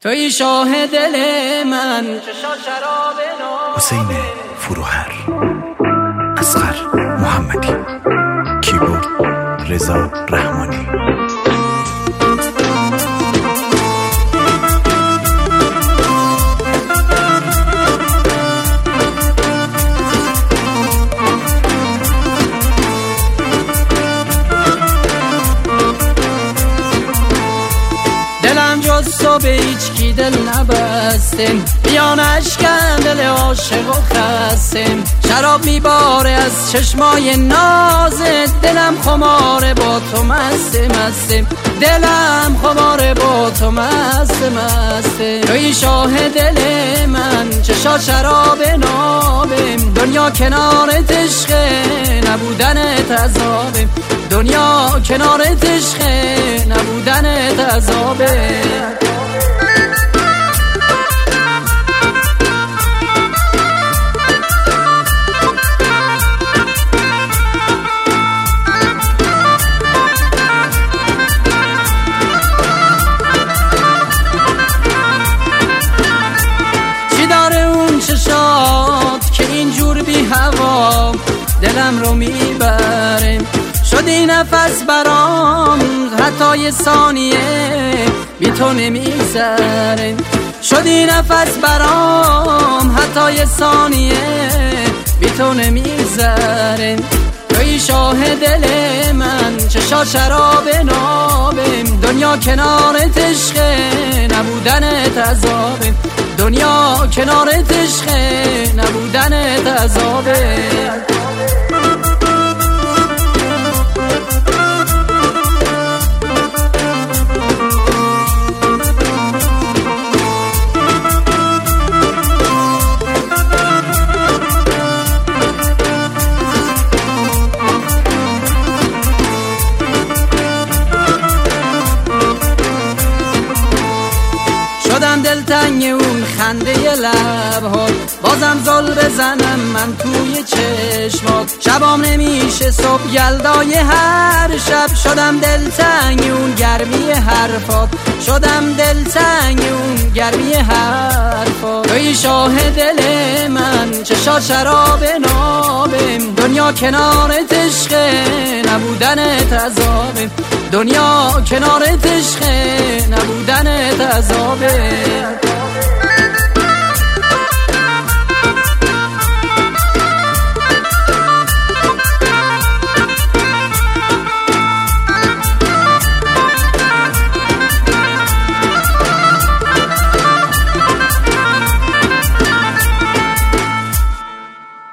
توی شاه دل من حسین فروهر، اصغر محمدی، کیبورد رضا رحمانی. دلم جز تو به هیچ کی دل نبستم، بیان اشکن دل عاشق و خستم. شراب میباره از چشمای نازت، دلم خماره با تو مستم. دلم خماره با تو مستم. توی شاه دل من، چشا شراب نابم. دنیا کنارت عشقه، نبودنت عذابه. دنیا کنارت عشقه، نبودنت عذابه. چی داره اون چشات که اینجور بی هوا دلم رو میبره؟ شدی نفس برام حتی یه ثانیه بی تو نمیگذره. شدی نفس برام حتی یه ثانیه بی تو نمیگذره. توی شاه دل من، چشا شراب نابم. دنیا کنارت عشقه، نبودنت عذابه. دنیا کنارت عشقه، نبودنت عذابه. شدم دلتنگ اون خنده لبها، بازم زل بزنم من توی چشمات. شبام نمیشه صبح یلدای هر شب. شدم دلتنگ اون گرمی حرفات، شدم دلتنگ اون گرمی حرفات. توی شاه دل من، چشا شراب نابم. دنیا کنارت عشقه، نبودنت عذابه. دنیا کنارت عشقه، نبودنت عذابه.